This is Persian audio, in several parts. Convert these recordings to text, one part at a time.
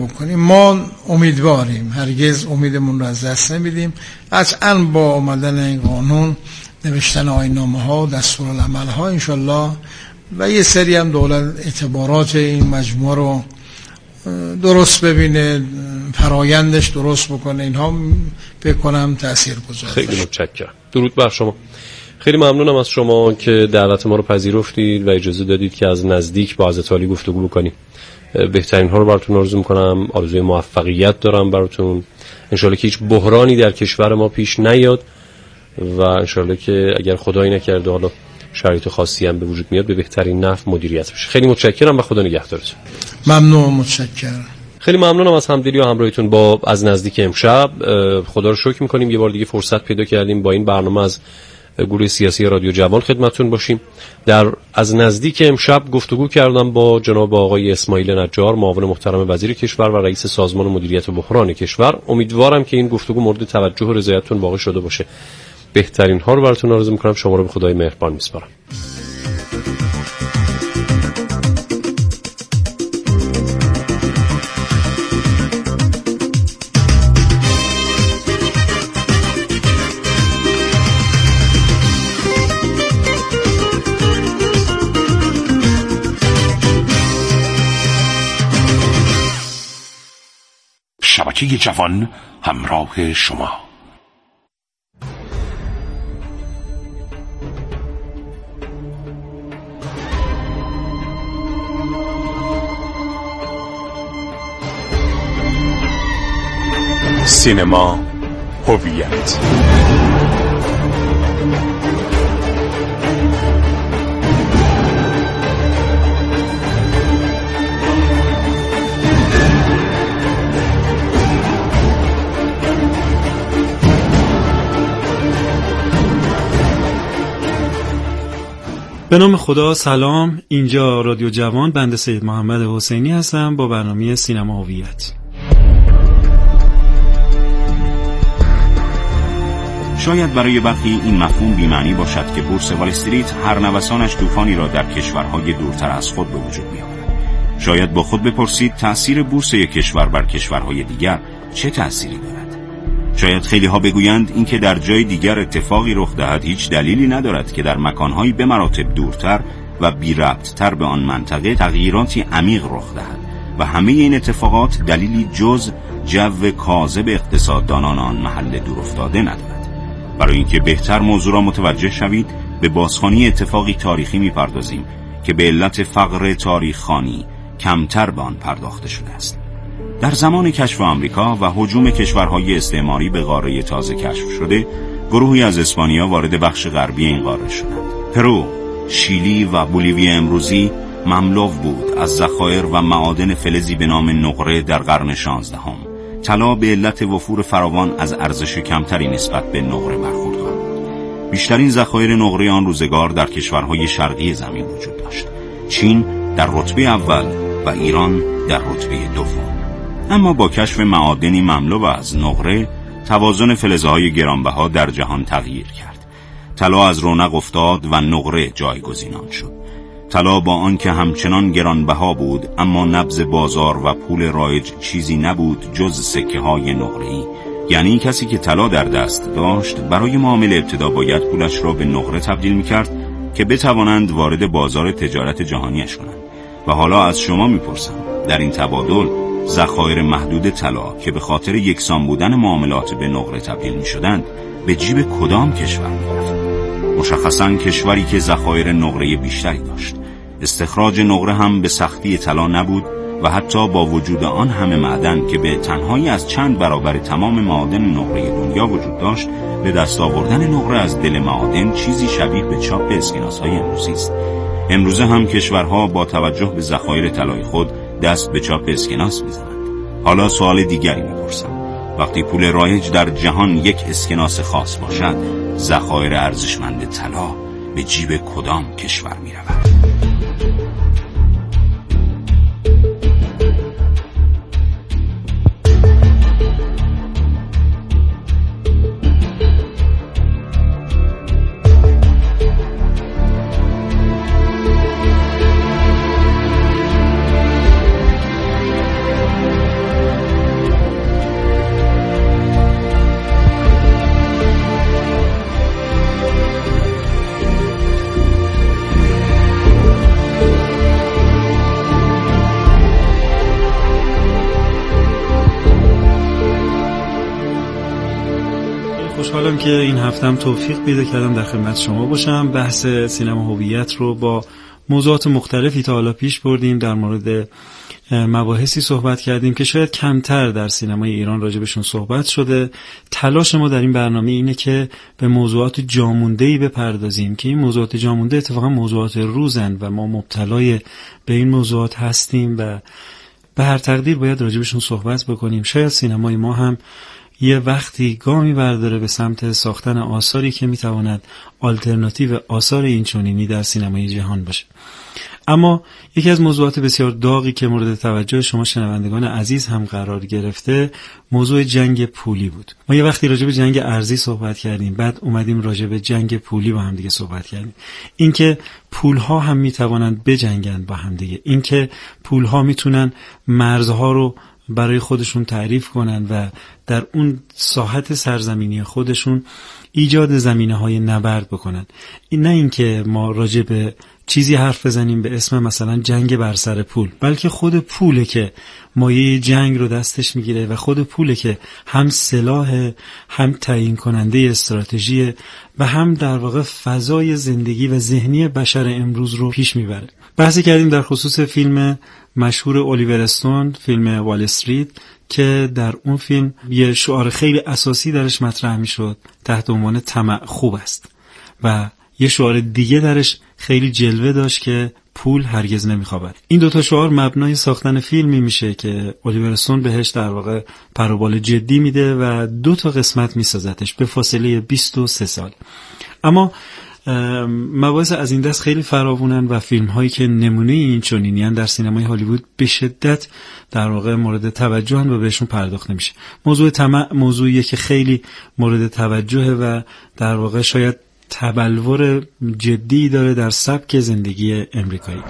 بکنیم. ما امیدواریم، هرگز امیدمون رو از دست نمیدیم. قطعاً با آمدن این قانون، نوشتن آیین‌نامه‌ها و دستورالعمل‌ها انشالله و یه سری هم دولت اعتبارات این مجموعه رو درست ببینه، فرایندش درست بکنه، اینها فکر کنم تاثیرگذار. خیلی متشکرم. درود بر شما. خیلی ممنونم از شما که دعوت ما رو پذیرفتید و اجازه دادید که از نزدیک با حضرت عالی گفتگو بکنیم. بهترین ها رو براتون آرزو میکنم. آرزوی موفقیت دارم براتون. انشالله که هیچ بحرانی در کشور ما پیش نیاد و انشالله که اگر خدایی نکرده حالا شرایط خاصی هم به وجود میاد به بهترین نحو مدیریت بشه. خیلی متشکرم و خدا نگهدارتون. ممنون، متشکرم. خیلی ممنونم از همدلی و همراهیتون با از نزدیک امشب. خدا رو شکر میکنیم یه بار دیگه فرصت پیدا کردیم با این برنامه از گروه سیاسی رادیو جوان خدمتتون باشیم. در از نزدیک امشب گفتگو کردم با جناب آقای اسماعیل نجار، معاون محترم وزیر کشور و رئیس سازمان مدیریت بحران کشور. امیدوارم که این گفتگو مورد توجه و رضایتتون واقع شده باشه. بهترین ها رو براتون آرزو میکنم. شما رو به خدای مهربان میسپارم. شبکه جوان همراه شما. سینما هویت. به نام خدا. سلام، اینجا رادیو جوان، بنده سید محمد حسینی هستم با برنامه سینما هویت. شاید برای برخی این مفهوم بی‌معنی باشد که بورس وال استریت هر نوسانش طوفانی را در کشورهای دورتر از خود به وجود می‌آورد. شاید با خود بپرسید تأثیر بورس یک کشور بر کشورهای دیگر چه تأثیری دارد؟ شاید خیلی ها بگویند اینکه در جای دیگر اتفاقی رخ دهد هیچ دلیلی ندارد که در مکان‌های به مراتب دورتر و بی ربط‌تر به آن منطقه تغییراتی عمیق رخ دهد و همه این اتفاقات دلیلی جز جو کاذب اقتصاددانان آن محل دورافتاده ندارد. برای اینکه بهتر موضوع را متوجه شوید به بازخوانی اتفاقی تاریخی می‌پردازیم که به علت فقر تاریخ خوانی کمتر به آن پرداخته شده است. در زمان کشف آمریکا و هجوم کشورهای استعماری به قاره تازه کشف شده، گروهی از اسپانیا وارد بخش غربی این قاره شدند. پرو، شیلی و بولیوی امروزی مملو بود از ذخایر و معادن فلزی به نام نقره در قرن 16. طلا به علت وفور فراوان از ارزش کمتری نسبت به نقره برخوردار بود. بیشترین ذخایر نقره آن روزگار در کشورهای شرقی زمین وجود داشت. چین در رتبه اول و ایران در رتبه دوم. اما با کشف معادنی مملو از نقره، توازن فلزهای گرانبها در جهان تغییر کرد. طلا از رونق افتاد و نقره جایگزین آن شد. طلا با آنکه همچنان گرانبها بود، اما نبض بازار و پول رایج چیزی نبود جز سکه‌های نقره‌ای. یعنی کسی که طلا در دست داشت برای معامله ابتدا باید پولش را به نقره تبدیل می‌کرد که بتوانند وارد بازار تجارت جهانیش کنند. و حالا از شما می‌پرسم، در این تبادل ذخایر محدود طلا که به خاطر یکسان بودن معاملات به نقره تبدیل می‌شدند به جیب کدام کشور می‌رفت؟ مشخصاً کشوری که ذخایر نقره بیشتری داشت. استخراج نقره هم به سختی طلا نبود و حتی با وجود آن همه معدن که به تنهایی از چند برابر تمام معادن نقره دنیا وجود داشت، به دست آوردن نقره از دل معادن چیزی شبیه به چاپ اسکناس‌های امروزی است. امروزه هم کشورها با توجه به ذخایر طلای خود دست به چاپ اسکناس می‌زنند. حالا سوال دیگری می‌پرسم. وقتی پول رایج در جهان یک اسکناس خاص باشد، ذخایر ارزشمند طلا به جیب کدام کشور می‌رود؟ خوشحالم که این هفتم توفیق پیدا کردم در خدمت شما باشم. بحث سینما هویت رو با موضوعات مختلفی تا حالا پیش بردیم. در مورد مباحثی صحبت کردیم که شاید کمتر در سینمای ایران راجبشون صحبت شده. تلاش ما در این برنامه اینه که به موضوعات جامونده‌ای بپردازیم که این موضوعات جامونده اتفاقا موضوعات روزن و ما مبتلای به این موضوعات هستیم و به هر تقدیر باید راجبشون صحبت بکنیم. شاید سینمای ما هم یه وقتی گامی برداره به سمت ساختن آثاری که میتواند آلترناتیو آثار اینچنینی در سینمای جهان باشه. اما یکی از موضوعات بسیار داغی که مورد توجه شما شنوندگان عزیز هم قرار گرفته موضوع جنگ پولی بود. ما یه وقتی راجع به جنگ ارزی صحبت کردیم، بعد اومدیم راجع به جنگ پولی با هم دیگه صحبت کردیم. اینکه پولها هم میتوانند بجنگن با هم دیگه، اینکه پولها میتونن مرزها رو برای خودشون تعریف کنن و در اون ساحت سرزمینی خودشون ایجاد زمینه‌های نبرد بکنن. این نه اینکه ما راجع به چیزی حرف بزنیم به اسم مثلا جنگ بر سر پول، بلکه خود پوله که مایه جنگ رو دستش میگیره و خود پوله که هم سلاح، هم تعیین کننده استراتژی و هم در واقع فضای زندگی و ذهنی بشر امروز رو پیش میبره. بحثی کردیم در خصوص فیلم مشهور الیور استون، فیلم وال استریت، که در اون فیلم یه شعار خیلی اساسی درش مطرح میشد تحت عنوان طمع خوب است و یه شعار دیگه درش خیلی جلوه داشت که پول هرگز نمیخوابد. این دوتا شعار مبنای ساختن فیلمی میشه که الیور استون بهش در واقع پروبال جدی میده و 2 قسمت میسازتش به فاصله 23 سال. اما مباحث از این دست خیلی فراوونن و فیلم هایی که نمونه این چنینیان در سینمای هالیوود به شدت در واقع مورد توجهن و بهشون پرداخت نمیشه. موضوع طمع موضوعیه که خیلی مورد توجهه و در واقع شاید تبلور جدی داره در سبک زندگی امریکایی.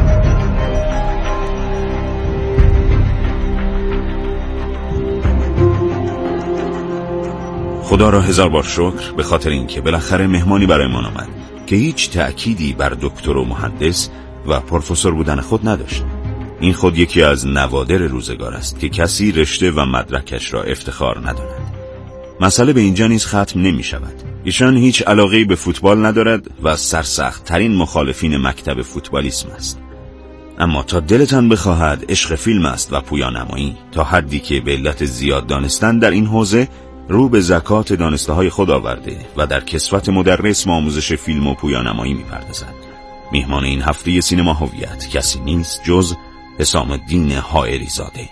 خدا را هزار بار شکر به خاطر اینکه بالاخره مهمانی برایمان آمد که هیچ تأکیدی بر دکتر و مهندس و پروفسور بودن خود نداشت. این خود یکی از نوادر روزگار است که کسی رشته و مدرکش را افتخار نداند. مسئله به اینجا نیز ختم نمی شود. ایشان هیچ علاقه‌ای به فوتبال ندارد و سرسخت ترین مخالفین مکتب فوتبالیسم است. اما تا دلتان بخواهد عشق فیلم است و پویانمایی، تا حدی که به علت زیاد دانستن در این حوزه رو به زکات دانسته‌های خود آورده و در کسوت مدرس آموزش فیلم و پویانمایی می‌پردازد. میهمان این هفته سینما هویت کسی نیست جز حسام الدین حائری زاده.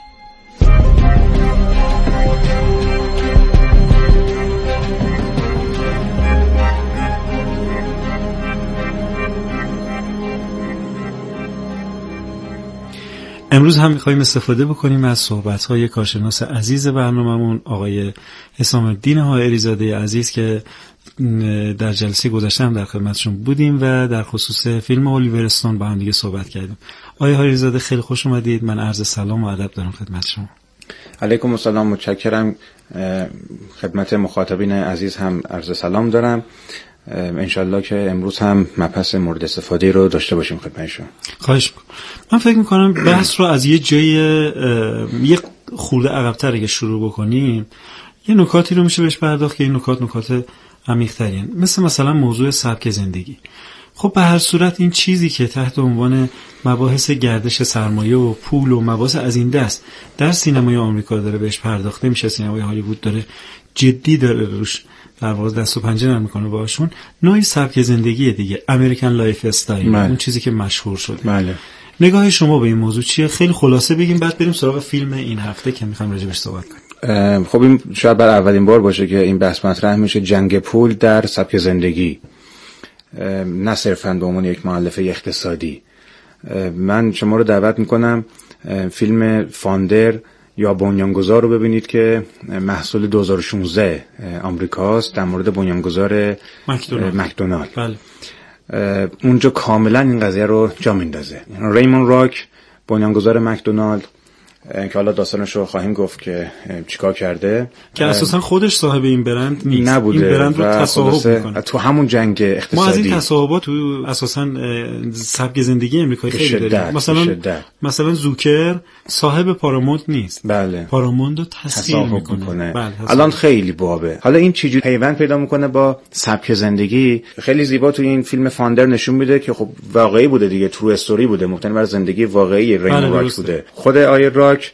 امروز هم می‌خوایم استفاده بکنیم از صحبت‌های کارشناس عزیز برنامه‌مون آقای حسام الدین حائری زاده عزیز که در جلسه گذشته هم در خدمتشون بودیم و در خصوص فیلم الیور استون با هم دیگه صحبت کردیم. آقای حائری زاده خیلی خوش اومدید. من عرض سلام و ادب دارم خدمت شما. علیکم السلام، متشکرم. خدمت مخاطبین عزیز هم عرض سلام دارم. انشالله که امروز هم مبحث مورد استفاده رو داشته باشیم خدمتشون. خواهش میکنم. من فکر میکنم بحث رو از یه جای یه خورده عقب‌تر اگه شروع بکنیم یه نکاتی رو میشه بهش پرداخت که این نکات عمیق‌ترین، مثلا موضوع سبک زندگی. خب به هر صورت این چیزی که تحت عنوان مباحث گردش سرمایه و پول و مباحث از این دست در سینمای آمریکا داره بهش پرداخته میشه، سینمای هالیوود داره جدی داره روش در واقع دست و پنجه نرم میکنه باهاشون، نوعی سبک زندگی دیگه، امریکن لایف استایل، اون چیزی که مشهور شده. بله. نگاه شما به این موضوع چیه؟ خیلی خلاصه بگیم بعد بریم سراغ فیلم این هفته که میخوام راجعش صحبت کنیم. خب این شاید بر اولین بار باشه که این بحث مطرح میشه، جنگ پول در سبک زندگی، نه صرفاً به عنوان یک مؤلفه اقتصادی. من شما رو دعوت میکنم فیلم فاندر یا بنیانگذار رو ببینید که محصول 2016 آمریکاست، در مورد بنیانگذار مکدونالد. بله. اونجا کاملا این قضیه رو جا میندازه. ریمون راک بنیانگذار مکدونالد که حالا داستانش رو خواهیم گفت که چیکار کرده، که اساسا خودش صاحب این برند نیست، نبوده. این برند رو تصاحب میکنه تو همون جنگ اقتصادی ما از این تصاحبات تو اساسا سبک زندگی امریکایی خیلی داریم. مثلا زوکر صاحب پارامونت نیست، بله، پارامونت رو تسخیر میکنه. بله، الان خیلی بابه. حالا این چجوری پیوند پیدا میکنه با سبک زندگی؟ خیلی زیبا تو این فیلم فاندر نشون میده که خب واقعی بوده دیگه، ترو استوری بوده، مبتنی بر زندگی واقعی ریمون راک بوده. خود آیر راک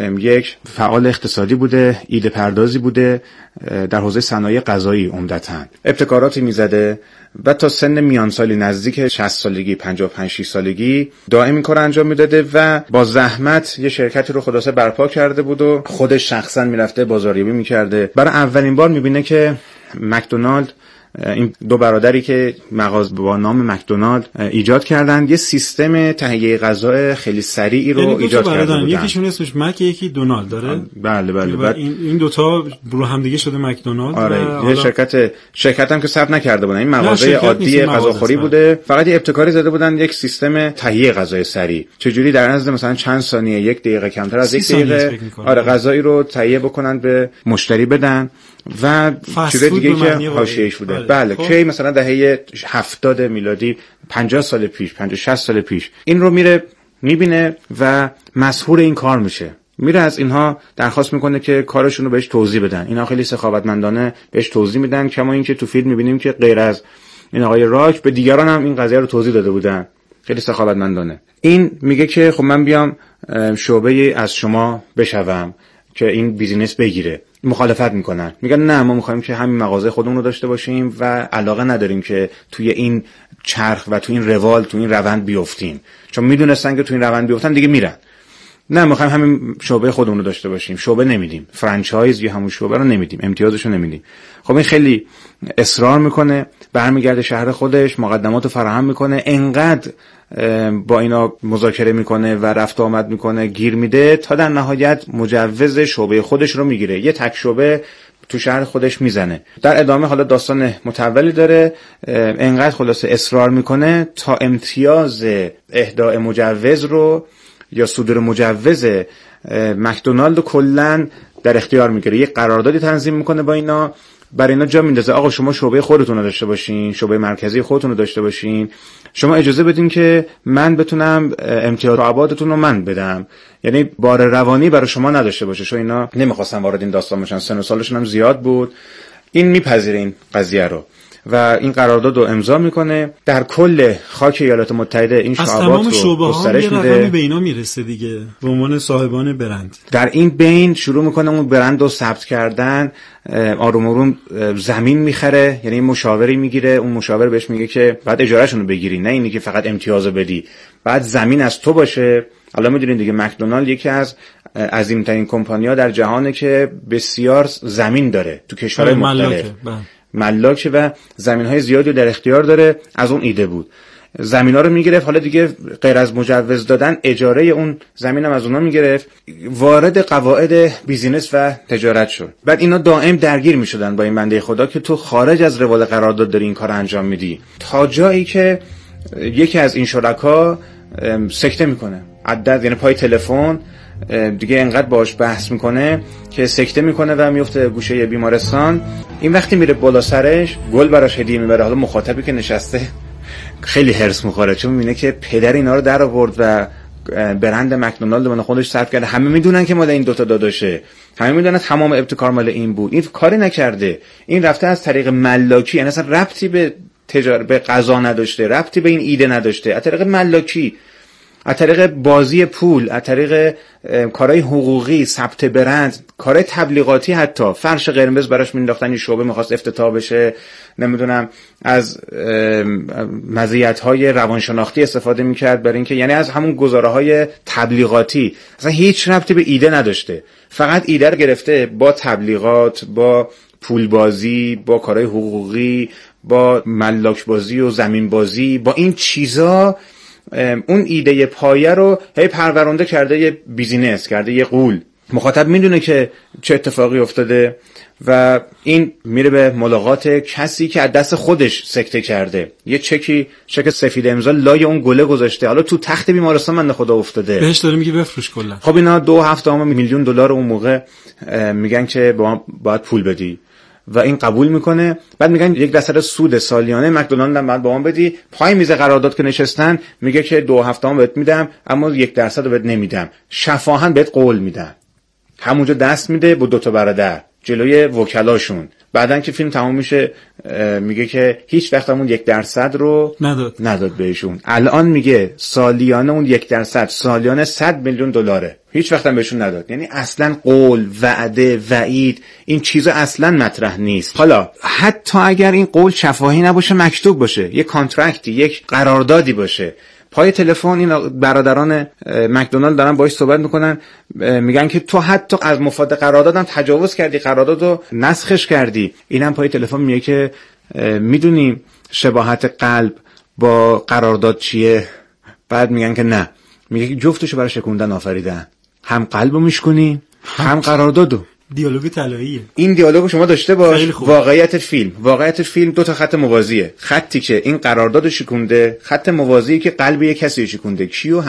یک فعال اقتصادی بوده، ایده پردازی بوده در حوزه صنایع غذایی، عمدتاً ابتکاراتی میزده و تا سن میان سالی نزدیک 60 سالگی 55-60 سالگی دائم این کار انجام میداده و با زحمت یه شرکتی رو خلاصه برپا کرده بود و خودش شخصا میرفته بازاریابی میکرده. برای اولین بار میبینه که مکدونالد، این دو برادری که مغازه با نام مکدونالد ایجاد کردن، یه سیستم تهیه غذا خیلی سریعی رو ایجاد کرده بودن. یکیشون اسمش مک، یکی دونالد داره. بله. بعد این دوتا رو هم دیگه شده مکدونالد. آره، یه شرکت هم که ثبت نکرده بودن، این مغازه عادی غذاخوری بوده، فقط یه ابتکاری زده بودن، یک سیستم تهیه غذای سریع، چجوری در عرض مثلا چند ثانیه، 1 دقیقه کمتر از 1 دقیقه غذایی رو تهیه بکنن به مشتری بدن و چیز دیگه که حاشیه‌ایش بوده. بله، که مثلا دهه 70 میلادی، 50 سال پیش، 50-60 سال پیش این رو میره میبینه و مسحور این کار میشه. میره از اینها درخواست میکنه که کارشون رو بهش توضیح بدن. اینا خیلی سخاوتمندانه بهش توضیح میدن، کما اینکه تو فیلم میبینیم که غیر از این آقای راک به دیگران هم این قضیه رو توضیح داده بودن، خیلی سخاوتمندانه. این میگه که خب من بیام شعبه از شما بشوم که این بیزینس بگیره. مخالفت میکنن، میگن نه، ما میخوایم که همین مغازه خودمون رو داشته باشیم و علاقه نداریم که توی این چرخ و توی این روال، توی این روند بیفتیم، چون میدونستن که توی این روند بیفتن دیگه میرن. نه، میخوایم همین شعبه خودمون رو داشته باشیم، شعبه نمیدیم، فرانچایز یا همون شعبه رو نمیدیم، امتیازشو نمیدیم. خب این خیلی اصرار میکنه، برمیگرده شهر خودش، مقدماتو فراهم میکنه، انقدر با اینا مذاکره میکنه و رفت و آمد میکنه، گیر میده تا در نهایت مجوز شعبه خودش رو میگیره، یه تک شعبه تو شهر خودش میزنه. در ادامه حالا داستان متولی داره، انقدر خلاصه اصرار میکنه تا امتیاز اهداء مجوز رو یا صدور مجوز مکدونالد کلا در اختیار میگیره. یه قراردادی تنظیم میکنه با اینا، برای اینا جا میندازه آقا شما شعبه خودتون رو داشته باشین، شعبه مرکزی خودتون رو داشته باشین، شما اجازه بدین که من بتونم امتیاز عبادتون رو من بدم، یعنی بار روانی برای شما نداشته باشه. چون اینا نمیخواستن وارد این داستان بشن، سن و سالشون هم زیاد بود. این میپذیره این قضیه رو و این قرارداد رو امضا میکنه. در کل خاک ایالات متحده این شعبات رو گسترش میده. یه رقمی به اینا میرسه دیگه به عنوان صاحبان برند. در این بین شروع میکنه اون برند رو ثبت کردن، آروم آروم زمین میخره، یعنی مشاوری میگیره، اون مشاور بهش میگه که بعد اجارهشون رو بگیری، نه اینی که فقط امتیازو بدی، بعد زمین از تو باشه. حالا میدونید دیگه مکدونالد یکی از عظیمترین کمپانی‌ها در جهانه که بسیار زمین داره تو کشورهای مختلف، ملاکه و زمین‌های زیادی در اختیار داره. از اون ایده بود زمینا رو میگرفت، حالا دیگه غیر از مجوز دادن اجاره اون زمین هم از اونا میگرفت، وارد قواعد بیزینس و تجارت شد. بعد اینا دائم درگیر میشدن با این بنده خدا که تو خارج از روال قرارداد داری این کار انجام میدی، تا جایی که یکی از این شرکا سکته میکنه، عدد یعنی پای تلفن دیگه انقدر باش بحث میکنه که سکته میکنه و میفته گوشه بیمارستان. این وقتی میره بالا سرش گل براش هدیه میبره، حالا مخاطبی که نشسته خیلی هرس میخوره چون میبینه که پدر اینا رو در آورد و برند مکدونالد من خودش ثبت کرده. همه میدونن که مال این دوتا داداشه، همه میدونن تمام ابتکار مال این بود، این کاری نکرده، این رفته از طریق ملاکی، یعنی اصلا ربطی به به غذا نداشته، ربطی به این ایده نداشته، از طریق ملاکی، از طریق بازی پول، از طریق کارهای حقوقی، ثبت برند، کارهای تبلیغاتی، حتی فرش قرمز براش مینداختن، این شعبه میخواست افتتاح بشه، نمیدونم از مزیت‌های روانشناختی استفاده میکرد برای اینکه، یعنی از همون گزاره‌های تبلیغاتی، اصلا هیچ ربطی به ایده نداشته، فقط ایده رو گرفته با تبلیغات، با پول بازی، با کارهای حقوقی، با ملاک بازی و زمین بازی، با این چیزا اون ایده پایه رو هی پرورنده کرده، یه بیزینس کرده، یه غول مخاطب میدونه که چه اتفاقی افتاده و این میره به ملاقات کسی که از دست خودش سکته کرده، یه چک سفید امضا لای اون گله گذاشته، حالا تو تخت بیمارستان بنده خدا افتاده، بهش داره میگه بفروش کلا. خب اینا 2.7 میلیون دلار اون موقع میگن که باید پول بدی و این قبول میکنه. بعد میگن 1% سود سالیانه مکدونالد هم با ما بدی. پای میز قرارداد که نشستن میگه که 2.7 بهت میدم اما 1% رو بهت نمیدم. شفاهن بهت قول میدم. همونجا دست میده با 2 برادر جلوی وکلاشون. بعدن که فیلم تموم میشه میگه که هیچ وقت همون 1% رو نداد بهشون. الان میگه سالیانه اون 1% سالیانه 100 میلیون دلاره، هیچ وقت هم بهشون نداد. یعنی اصلا قول، وعده، وعید این چیزا اصلا مطرح نیست. حالا حتی اگر این قول شفاهی نباشه، مکتوب باشه، یک کانترکتی، یک قراردادی باشه، پای تلفن این برادران مکدونالد دارن باهاش صحبت میکنن، میگن که تو حتی از مفاد قراردادم تجاوز کردی، قراردادو نسخش کردی. اینم پای تلفن میگه که میدونی شباهت قلب با قرارداد چیه؟ بعد میگن که نه. میگه که جفتشو برای شکوندن آفریدن، هم قلبو میشکنی هم قراردادو. دیالوگ طلاییه. این دیالوگو شما داشته باش. واقعیت فیلم 2 خط موازیه. خطی که این قراردادو شکونده، خط موازی که قلب یک کسی شکونده. کیو؟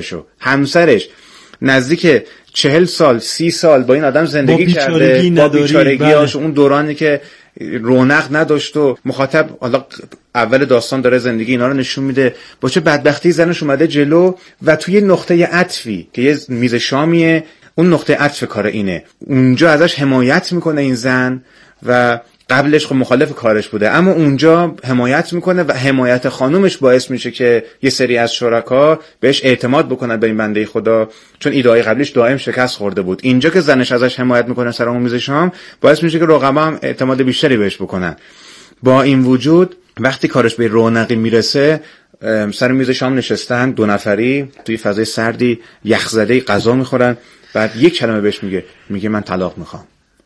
همسرش نزدیک 40 سال 30 سال با این آدم زندگی کرده، با بیچارگیاش، اون دورانی که رونق نداشت و مخاطب حالا اول داستان داره زندگی اینا رو نشون میده، با چه بدبختی زنش اومده جلو و توی نقطه عطفی که یه میز شامیه، اون نقطه عطف کار اینه، اونجا ازش حمایت میکنه این زن و قبلش خب مخالف کارش بوده، اما اونجا حمایت میکنه و حمایت خانومش باعث میشه که یه سری از شرکا بهش اعتماد بکنن به این بنده خدا، چون ایده‌های قبلیش دائم شکست خورده بود. اینجا که زنش ازش حمایت میکنه سر اون میز شام، باعث میشه که رقبا هم اعتماد بیشتری بهش بکنن. با این وجود وقتی کارش به رونقی میرسه، سر میز شام نشستن 2 نفری توی فضای سردی یخزده غذا میخورن، بعد یک کلمه بهش میگه من طلاق میخوام.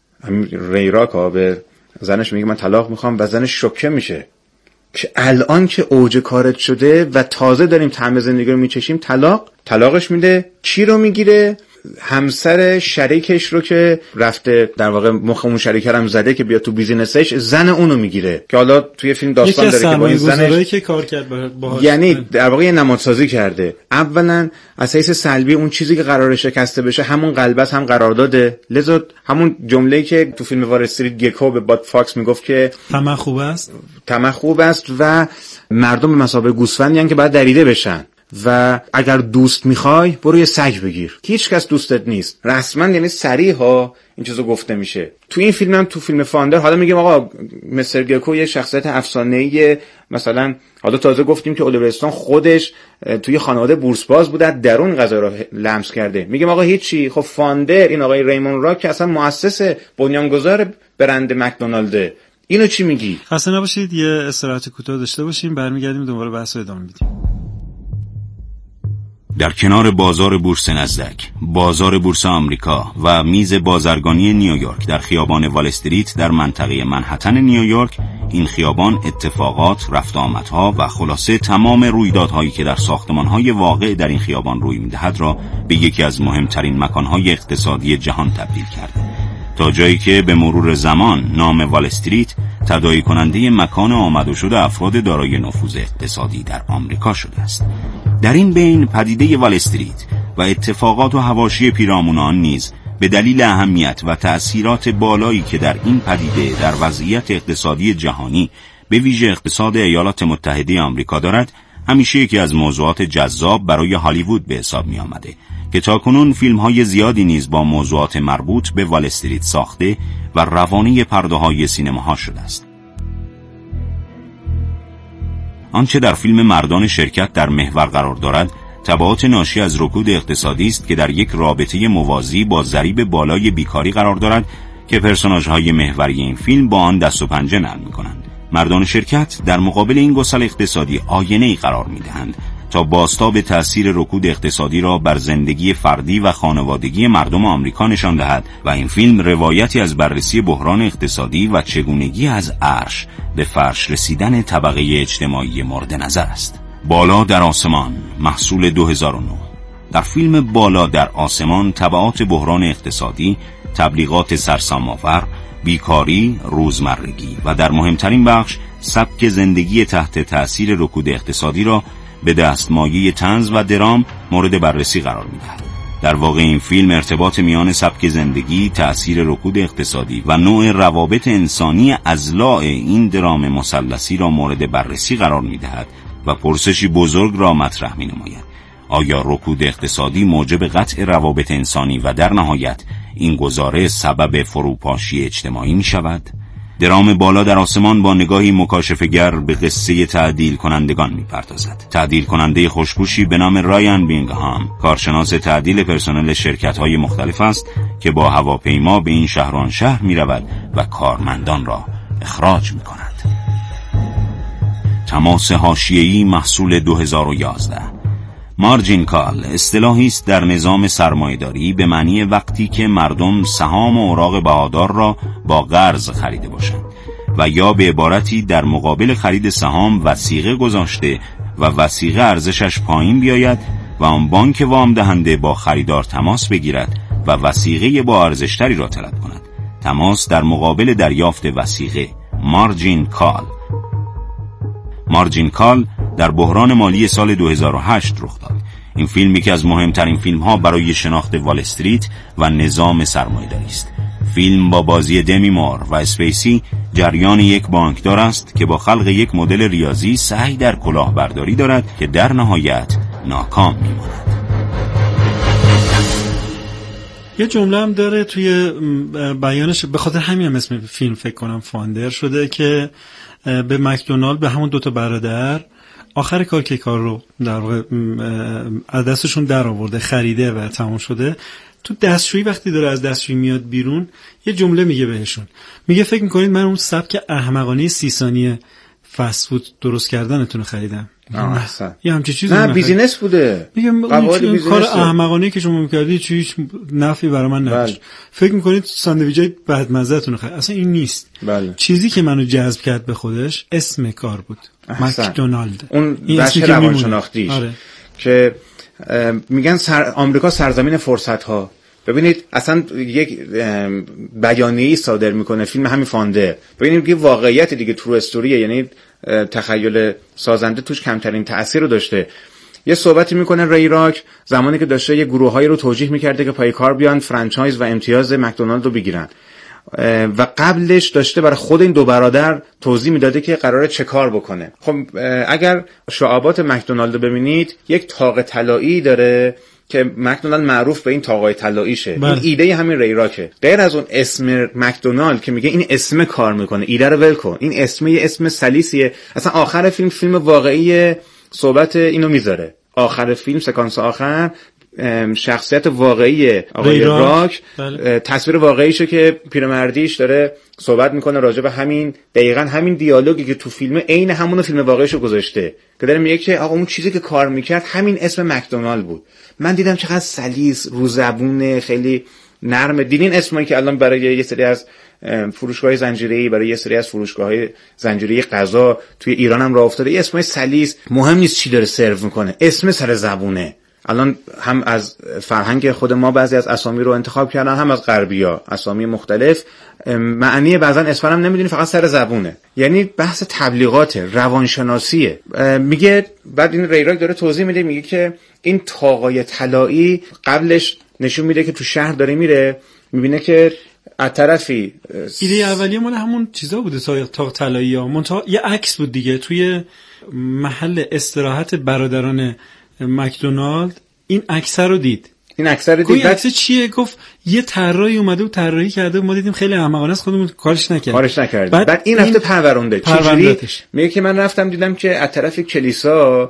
ریراکا به زنش میگه من طلاق میخوام و زنش شوکه میشه که الان که اوج کارت شده و تازه داریم طعم زندگی رو میچشیم، طلاقش میده. کی رو میگیره؟ همسر شریکش رو که رفته در واقع مخ اون شریکرم زده که بیا تو بیزینسش، زن اونو میگیره که حالا توی فیلم داستان داره که با این زنش که کار کرد باهاش، یعنی در واقع یه نمادسازی کرده. اولا از حیث سلبی اون چیزی که قراره شکسته بشه همون قلب است، هم قرارداده. لذا همون جمله‌ای که تو فیلم وال استریت گکو به باد فاکس میگفت که طمع خوب است و مردم به مثابه گوسفندیان که باید دریده بشن و اگر دوست میخوای برو یه سگ بگیر، هیچ کس دوستت نیست. رسما یعنی صریح ها این چیزو گفته میشه. تو این فیلم هم تو فیلم فاندر حالا میگیم آقا مستر گکو یه شخصیت افسانه‌ای، مثلا حالا تازه گفتیم که الیور استون خودش توی خانواده بورسباز بوده، درون غذا رو لمس کرده. میگیم آقا هیچی. خب فاندر این آقای ریمون راک که اصلا مؤسس بنیانگذار برند مکدونالد، اینو چی میگی؟ خسته نباشید، یه استراحت کوتاه داشته باشیم، برمیگردیم دوباره بحث رو ادامه میدیم. در کنار بازار بورس نزدک، بازار بورس آمریکا و میز بازرگانی نیویورک در خیابان وال استریت در منطقه منهتن نیویورک، این خیابان اتفاقات، رفت آمدها و خلاصه تمام رویدادهایی که در ساختمانهای واقع در این خیابان روی میدهد را به یکی از مهمترین مکانهای اقتصادی جهان تبدیل کرده، تا جایی که به مرور زمان نام وال استریت تداعی کننده مکان آمد و شد افراد دارای نفوذ اقتصادی در آمریکا شده است. در این بین پدیده وال استریت و اتفاقات و حواشی پیرامون آن نیز به دلیل اهمیت و تأثیرات بالایی که در این پدیده در وضعیت اقتصادی جهانی به ویژه اقتصاد ایالات متحده آمریکا دارد، همیشه یکی از موضوعات جذاب برای هالیوود به حساب می آمده که تاکنون فیلم‌های زیادی نیز با موضوعات مربوط به وال استریت ساخته و روانه پرده‌های سینماها شده است. آنچه در فیلم مردان شرکت در محور قرار دارد، تبعات ناشی از رکود اقتصادی است که در یک رابطه موازی با ضریب بالای بیکاری قرار دارد که پرسوناژهای محوری این فیلم با آن دست و پنجه نرم می‌کنند. مردان شرکت در مقابل این گسل اقتصادی آینه‌ای قرار می‌دهند تا بازتاب تأثیر رکود اقتصادی را بر زندگی فردی و خانوادگی مردم آمریکا نشان دهد و این فیلم روایتی از بررسی بحران اقتصادی و چگونگی از عرش به فرش رسیدن طبقه اجتماعی مورد نظر است. بالا در آسمان، محصول 2009، در فیلم بالا در آسمان تبعات بحران اقتصادی، تبلیغات سرسام‌آور، بیکاری، روزمرگی و در مهمترین بخش سبک زندگی تحت تأثیر رکود اقتصادی را به دستمایه طنز و درام مورد بررسی قرار می‌دهد. در واقع این فیلم ارتباط میان سبک زندگی، تأثیر رکود اقتصادی و نوع روابط انسانی اضلاع این درام مثلثی را مورد بررسی قرار می‌دهد و پرسشی بزرگ را مطرح می‌نماید: آیا رکود اقتصادی موجب قطع روابط انسانی و در نهایت این گزاره سبب فروپاشی اجتماعی می شود؟ درام بالا در آسمان با نگاهی مکاشفه‌گر به قصه تعدیل کنندگان می پردازد. تعدیل کننده خوشپوشی به نام رایان بینگهام کارشناس تعدیل پرسنل شرکت‌های مختلف است که با هواپیما به این شهر و آن شهر می رود و کارمندان را اخراج می کند. تماس حاشیه‌ای محصول 2011. مارجین کال اصطلاحی است در نظام سرمایه‌داری به معنی وقتی که مردم سهام و اوراق بهادار را با قرض خریده باشند و یا به عبارتی در مقابل خرید سهام وثیقه گذاشته و وثیقه ارزشش پایین بیاید و آن بانک وام دهنده با خریدار تماس بگیرد و وثیقه با ارزشتری را طلب کند. تماس در مقابل دریافت وثیقه، مارجین کال. مارجین کال در بحران مالی سال 2008 رخ داد. این فیلم یکی از مهمترین فیلم‌ها برای شناخت وال استریت و نظام سرمایه‌داری است. فیلم با بازی دمی مور و اسپیسی جریان یک بانکدار است که با خلق یک مدل ریاضی سعی در کلاهبرداری دارد که در نهایت ناکام می‌ماند. یه جمله هم داره توی بیانش، به خاطر همین هم اسم فیلم فکر کنم فاندر شده، که به مکدونالد، به همون دوتا برادر، آخر کار که کار رو در واقع از دستشون در آورده، خریده و تمام شده، تو دستشویی وقتی داره از دستشویی میاد بیرون یه جمله میگه بهشون، میگه فکر میکنید من اون سبک احمقانه 30 ثانیه فست فود درست کردنتون رو خریدم؟ یه همچین چیزی نه، بیزینس بوده. میگم کار احمقانه که شما میکردید هیچ نفعی برای من نداشت. فکر میکنید ساندویچای بدمزه‌تون رو خرید؟ اصلا این نیست. بله. چیزی که منو جذب کرد به خودش اسم کار بود، مکدونالد. اون بخش روانشناختیش که میگن آمریکا سرزمین فرصت‌ها. ببینید اصلا یک بیانیه‌ای صادر میکنه فیلم همین فاندر. ببینید که واقعیت دیگه، ترو استوریه، یعنی تخیل سازنده توش کمترین تأثیر رو داشته. یه صحبتی میکنه ری راک زمانی که داشته یه گروه‌هایی رو توجیه میکرده که پای کار بیان فرانچایز و امتیاز مکدونالد رو بگیرن و قبلش داشته برای خود این دو برادر توضیح میداده که قراره چه کار بکنه. خب اگر شعارات مکدونالد رو ببینید، یک تاق طلایی داره که مکدونالد معروف به این تاقای طلاییشه. این ایده همین ری راکه. غیر از اون اسم مکدونالد که میگه این اسم کار میکنه، ایده رو ول کن، این اسم یه اسم سلیسیه. اصلا آخر فیلم واقعی صحبت اینو میذاره. آخر فیلم، سکانس آخر، شخصیت واقعی آقای راک، تصویر واقعیشه که پیرمردیش داره صحبت میکنه راجع به همین، دقیقاً همین دیالوگی که تو فیلم عین همون فیلم واقعیشو گذاشته، که داره میگه که آقا اون چیزی که کار میکرد همین اسم مکدونالد بود. من دیدم چقدر سلیس، رو زبون، خیلی نرم. دیدین اسمایی که الان برای یه سری از فروشگاه‌های زنجیره‌ای، برای یه سری از فروشگاه‌های زنجیره‌ای غذا توی ایران هم راه افتاده، یه اسمای سلیس، مهم نیست چی داره سرو میکنه، اسم سر زبونه. الان هم از فرهنگ خود ما بعضی از اسامی رو انتخاب کردن، هم از غربی‌ها اسامی مختلف، معنی بعضا اسم هم نمیدونی، فقط سر زبونه. یعنی بحث تبلیغات، روانشناسیه. میگه بعد این ری راک داره توضیح میده، میگه که این تاقای طلایی قبلش نشون میده که تو شهر داره میره، میبینه که از طرفی ایده اولیه مال همون چیزا بوده، تاق طلایی‌ها، منتها یه عکس بود دیگه توی محل استراحت برادران مکدونالد. این عکس رو دید. این عکس چیه؟ گفت یه طراحی اومده و طراحی کرده، ما دیدیم خیلی احمقانه است، خودمون کارش نکردیم. بعد این رفته پرورونده. چجوری؟ میگه که من رفتم دیدم که از طرف کلیسا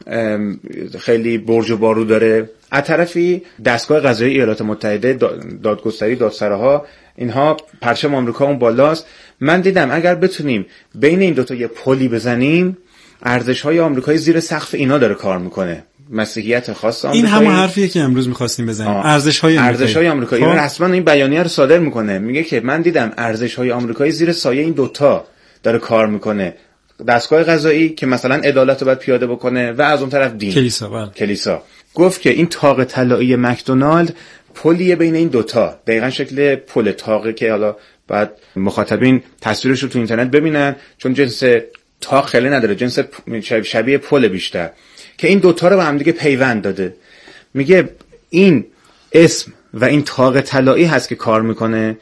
خیلی برج و بارو داره، از طرفی دستگاه قضایی ایالات متحده، دادگستری، دادسراها، اینها پرچم آمریکا اون بالاست. من دیدم اگر بتونیم بین این دوتا یه پلی بزنیم، ارزش‌های آمریکایی زیر سقف اینا داره کار میکنه. مسیحیت خاص آمریکایی. این همون حرفیه که امروز می‌خواستیم بزنیم. ارزش‌های آمریکایی. این رسما این بیانیه رو صادر میکنه، میگه که من دیدم ارزش‌های آمریکایی زیر سایه این دوتا داره کار میکنه. دستگاه قضایی که مثلا عدالت رو باید پیاده بکنه و از اون طرف دین، کلیسا. گفت که این تاق طلایی مکدونالد پلیه بین این دوتا، دقیقا شکل پل تاقه که حالا بعد مخاطبین تصویرش رو تو اینترنت ببینن، چون جنس تاق خیلی نداره، جنس شبیه پل بیشتر، که این دوتا رو به هم دیگه پیوند داده. میگه این اسم و این تاق طلایی هست که کار میکنه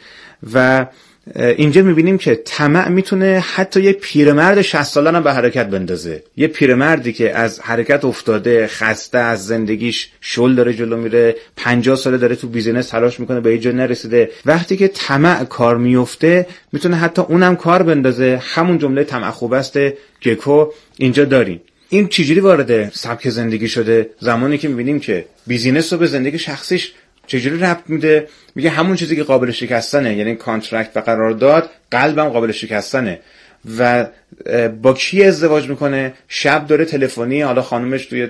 و اینجا میبینیم که طمع میتونه حتی یه پیرمرد 60 ساله هم به حرکت بندازه. یه پیرمردی که از حرکت افتاده، خسته از زندگیش، شل داره جلو میره، 50 ساله داره تو بیزینس تلاش میکنه به یه جا نرسیده، وقتی که طمع کار میفته میتونه حتی اونم کار بندازه. همون جمله طمع خوب است گکو اینجا داریم. این چجوری وارد سبک زندگی شده؟ زمانی که میبینیم که بیزینس رو به زندگی شخصیش چجوری ربط میده، میگه همون چیزی که قابل شکستنه، یعنی کانترکت و قرارداد، قلبم قابل شکستنه. و با کی ازدواج میکنه؟ شب داره تلفنی، حالا خانومش توی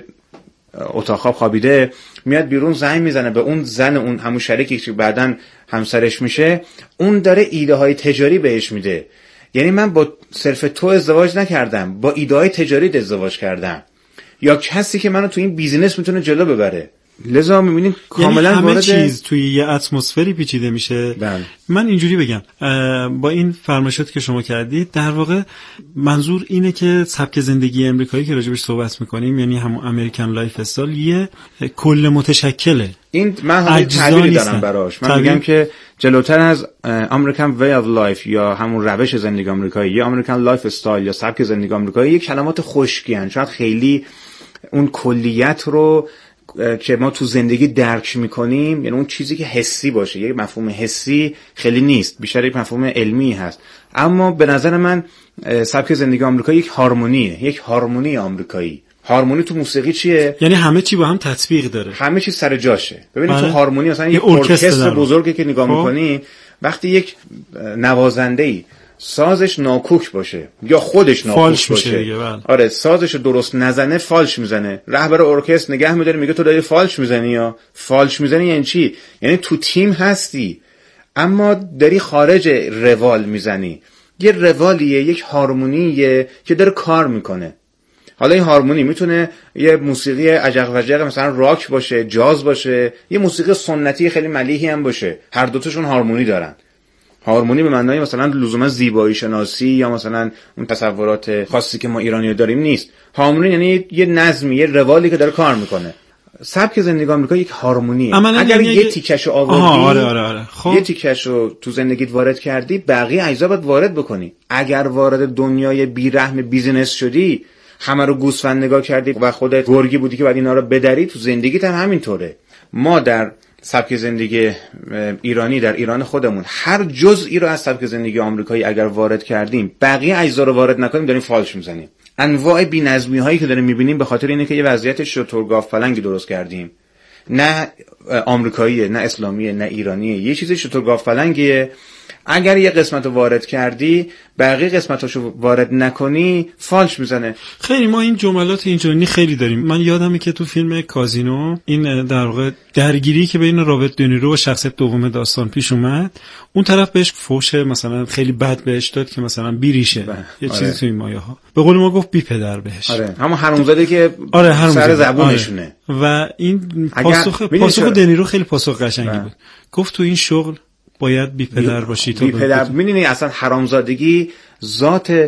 اتاق خواب خوابیده، میاد بیرون زنگ میزنه به اون زن، اون همون شریکی که بعدن همسرش میشه، اون داره ایده های تجاری بهش میده. یعنی من با صرف تو ازدواج نکردم، با ایده های تجاری ازدواج کردم، یا کسی که منو تو این بیزینس میتونه جلو ببره. لذا میبینیم کاملا یعنی همه وارد چیز توی یه اتمسفری پیچیده میشه. من اینجوری بگم، با این فرمایشاتی که شما کردید در واقع منظور اینه که سبک زندگی امریکایی که راجبش صحبت میکنیم، یعنی همون امریکن لایف استایل، یه کل متشکله. این من همین تعبیری دارم براش. من میگم که جلوتر از امریکن وی اف لایف یا همون روش زندگی آمریکایی یا امریکن لایف استایل یا سبک زندگی آمریکایی، یک کلمات خشکی ان، شاید خیلی اون کلیت رو که ما تو زندگی درک میکنیم، یعنی اون چیزی که حسی باشه، یک مفهوم حسی خیلی نیست، بیشتر یک مفهوم علمی هست. اما به نظر من سبک زندگی آمریکایی یک هارمونیه، یک هارمونی آمریکایی. هارمونی تو موسیقی چیه؟ یعنی همه چی با هم تطبیق داره، همه چیز سر جاشه. ببینید تو هارمونی مثلا یک ارکستر بزرگی که نگاه میکنی، وقتی یک نوازنده‌ای سازش ناکوک باشه یا خودش ناکوک باشه، آره سازش درست نزنه فالش میزنه، رهبر ارکستر نگه میداره میگه تو داری فالش میزنی. یا فالش میزنی یعنی چی؟ یعنی تو تیم هستی اما داری خارج روال میزنی. یه روالیه، یک هارمونیه که داره کار میکنه. حالا این هارمونی میتونه یه موسیقی عجق وجق مثلا راک باشه، جاز باشه، یه موسیقی سنتی خیلی ملیحی هم باشه، هر دوتاشون هارمونی دارن. هارمونی به معنای مثلا لزوما زیبایی شناسی یا مثلا اون تصورات خاصی که ما ایرانی‌ها داریم نیست. هارمونی یعنی یه نظمی، یه روالی که داره کار میکنه. سبک زندگی آمریکا یک هارمونیه. اگر یه تیکشو آوردی، آره. خب. یه تیکشو تو زندگیت وارد کردی، بقیه اجزا باید وارد بکنی. اگر وارد دنیای بیرحم بیزینس شدی، همه رو گوسفند نگاه کردی و خودت گرگی بودی که بعد اینا رو بدری، تو زندگیت هم همینطوره. ما در سبک زندگی ایرانی، در ایران خودمون، هر جزئی رو از سبک زندگی آمریکایی اگر وارد کردیم، بقیه اجزا رو وارد نکنیم، داریم فالش میزنیم. انواع بی‌نظمی هایی که داریم میبینیم به خاطر اینه که یه وضعیت شترگاف پلنگی درست کردیم. نه آمریکاییه، نه اسلامیه، نه ایرانیه، یه چیز شترگاف پلنگیه. اگر یه قسمت رو وارد کردی، بقیه قسمتاشو وارد نکنی، فالش میزنه. خیلی ما این جملات اینجوری خیلی داریم. من یادمه که تو فیلم کازینو این در واقع درگیری که بین رابرت دنیرو و شخصیت دوم داستان پیش اومد، اون طرف بهش فوش مثلا خیلی بد بهش داد که مثلا بیریشه، یه چیزی تو این مایه ها، به قول ما گفت بی پدر بهش. آره همون حرومزاده که سر زبونشونه. و این پاسخ دنیرو خیلی پاسخ قشنگی بود. گفت تو این شغل باید بی پدر باشی. تو بی پدر می‌بینی اصلا حرامزادگی ذات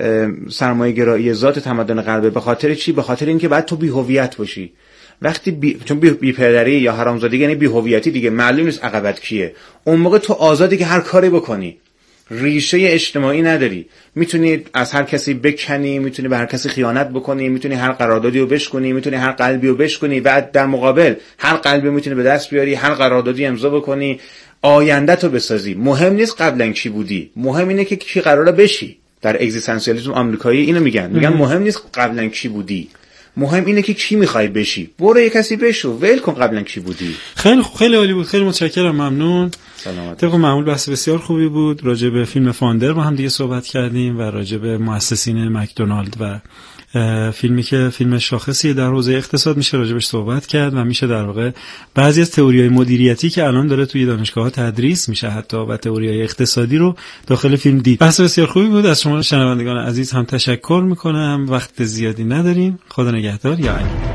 سرمایه گرایی، ذات تمدن غربه. به خاطر چی؟ به خاطر اینکه بعد تو بی هویت باشی. وقتی چون بی پدری یا حرامزادگی یعنی بی هویتی دیگه، معلوم نیست عقبت کیه. اون موقع تو آزادی که هر کاری بکنی، ریشه اجتماعی نداری، میتونی از هر کسی بکنی، میتونی به هر کسی خیانت بکنی، میتونی هر قراردادی رو بشکنی، میتونی هر قلبی رو بشکنی، بعد در مقابل هر قلبی میتونی به دست بیاری، هر قراردادی امضا بکنی، آینده تو بسازی. مهم نیست قبلا کی بودی، مهم اینه که کی قراره بشی. در اگزیستانسیالیسم آمریکایی اینو میگن مهم نیست قبلا کی بودی، مهم اینه که کی میخوای بشی. برو یه کسی بشو، ول کن قبلا کی بودی. خیلی خیلی عالی بود، خیلی متشکرم، ممنون. طبق معمول بحث بسیار خوبی بود. راجع به فیلم فاندر با هم دیگه صحبت کردیم و راجع به مؤسسین مکدونالد و فیلمی که فیلم شاخصی در حوزه اقتصاد میشه راجبش صحبت کرد و میشه در واقع بعضی از تئوری‌های مدیریتی که الان داره توی دانشگاه‌ها تدریس میشه حتی و تئوری‌های اقتصادی رو داخل فیلم دید. بحث بسیار خوبی بود. از شما شنوندگان عزیز هم تشکر میکنم. وقت زیادی نداریم. خدا نگهدار. یا علی.